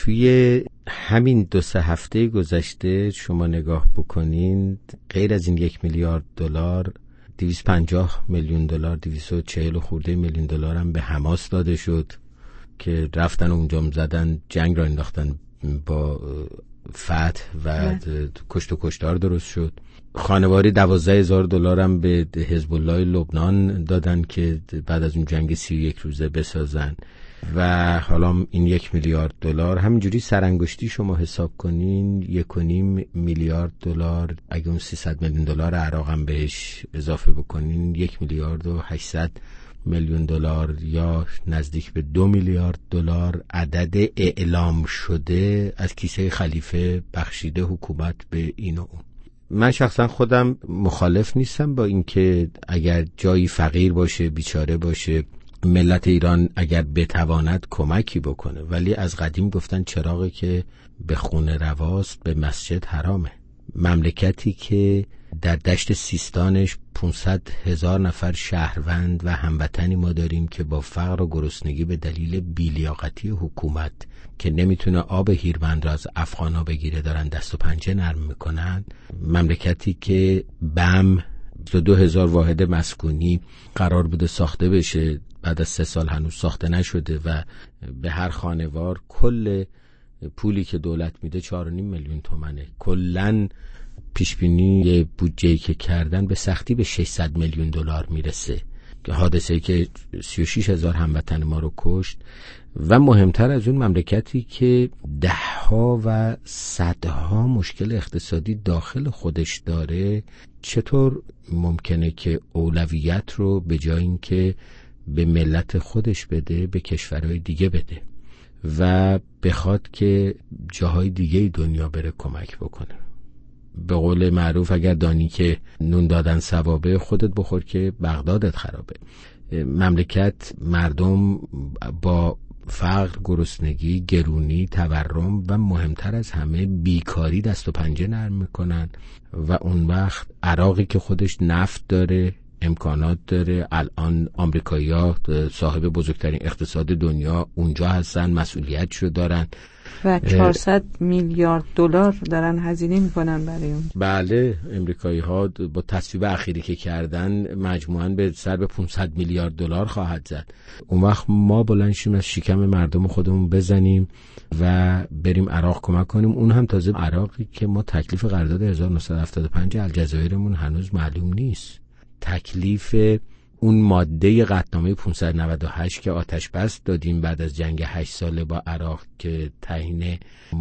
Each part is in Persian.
توی همین 2-3 هفته گذشته شما نگاه بکنین، غیر از این 1 میلیارد دلار 250 میلیون دلار 240 خورده میلیون دلار هم به حماس داده شد که رفتن اونجا زدن، جنگ را انداختن با فتح و کشت و کشتار درست شد. خانواری 12,000 دلار هم به حزب الله لبنان دادن که بعد از اون جنگ 31 روزه بسازن. و حالا این 1 میلیارد دلار همینجوری سرانگشتی شما حساب کنین 1.5 میلیارد دلار، اگه اون 300 میلیون دلار عراق هم بهش اضافه بکنین 1 میلیارد و 800 میلیون دلار یا نزدیک به 2 میلیارد دلار عدد اعلام شده از کیسه خلیفه بخشیده حکومت به این و اون. من شخصا خودم مخالف نیستم با اینکه اگر جایی فقیر باشه، بیچاره باشه، ملت ایران اگر بتواند کمکی بکنه، ولی از قدیم گفتن چراغی که به خونه رواست به مسجد حرامه. مملکتی که در دشت سیستانش 500,000 نفر شهروند و هموطنی ما داریم که با فقر و گرسنگی به دلیل بی‌لیاقتی حکومت که نمیتونه آب هیرمند را از افغانا بگیره دارن دست و پنجه نرم میکنن، مملکتی که بم 22,000 واحد مسکونی قرار بوده ساخته بشه، بعد از 3 سال هنوز ساخته نشده و به هر خانوار کل پولی که دولت میده 4.5 میلیون تومنه. کلن پیشبینی بودجه‌ای که کردن به سختی به 600 میلیون دلار میرسه. حادثه‌ای که 36,000 هموطن ما رو کشت و مهمتر از اون مملکتی که دهها و صدها مشکل اقتصادی داخل خودش داره، چطور ممکنه که اولویت رو به جای اینکه به ملت خودش بده به کشورهای دیگه بده و بخواد که جاهای دیگه دنیا بره کمک بکنه؟ به قول معروف اگر دانی که نون دادن ثوابه، خودت بخور که بغدادت خرابه. مملکت مردم با فقر، گرسنگی، گرونی، تورم و مهمتر از همه بیکاری دست و پنجه نرم میکنن و اون وقت عراقی که خودش نفت داره، امکانات داره، الان آمریکایی‌ها صاحب بزرگترین اقتصاد دنیا اونجا هستن، مسئولیتشو دارن و 400 میلیارد دلار دارن هزینه میکنن برای اون. بله، امریکایی‌ها با تصویب اخیری که کردن مجموعاً به سر به 500 میلیارد دلار خواهد زد. اون وقت ما بلند شیم از شکم مردم خودمون بزنیم و بریم عراق کمک کنیم، اون هم تازه عراقی که ما تکلیف قرارداد 1975 الجزایرمون هنوز معلوم نیست. تکلیف اون ماده قطعنامه 598 که آتش بس دادیم بعد از جنگ 8 ساله با عراق که تعیین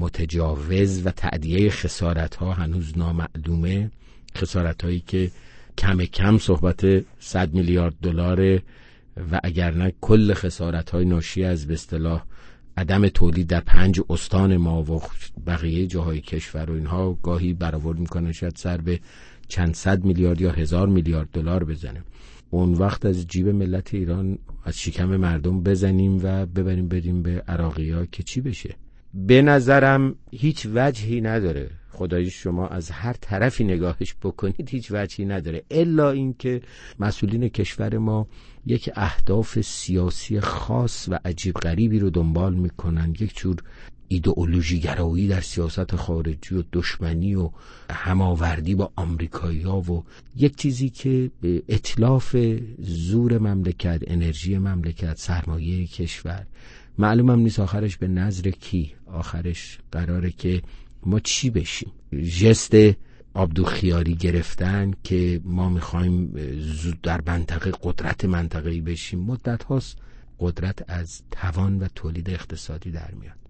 متجاوز و تأدیه خسارت‌ها هنوز نامعلومه، خسارت‌هایی که کم کم صحبت 100 میلیارد دلاره و اگر نه کل خسارت‌های ناشی از به اصطلاح عدم تولید در 5 استان ما و بقیه جاهای کشور و اینها گاهی برآورد می‌کنه شاید سر به چند صد میلیارد یا 1000 میلیارد دلار بزنه. اون وقت از جیب ملت ایران از شکم مردم بزنیم و ببریم بدیم به عراقی‌ها که چی بشه؟ به نظرم هیچ وجهی نداره. خدایی شما از هر طرفی نگاهش بکنید هیچ وجهی نداره الا اینکه مسئولین کشور ما یک اهداف سیاسی خاص و عجیب غریبی رو دنبال میکنن، یک جور ایدئولوژی گرایی در سیاست خارجی و دشمنی و هماوردی با آمریکایی‌ها و یک چیزی که اتلاف زور مملکت، انرژی مملکت، سرمایه کشور. معلومم نیست آخرش به نظر کی، آخرش قراره که ما چی بشیم. ژست عبدالخیاری گرفتن که ما میخوایم زود در منطقه قدرت منطقه‌ای بشیم، مدت هاست قدرت از توان و تولید اقتصادی در میاد.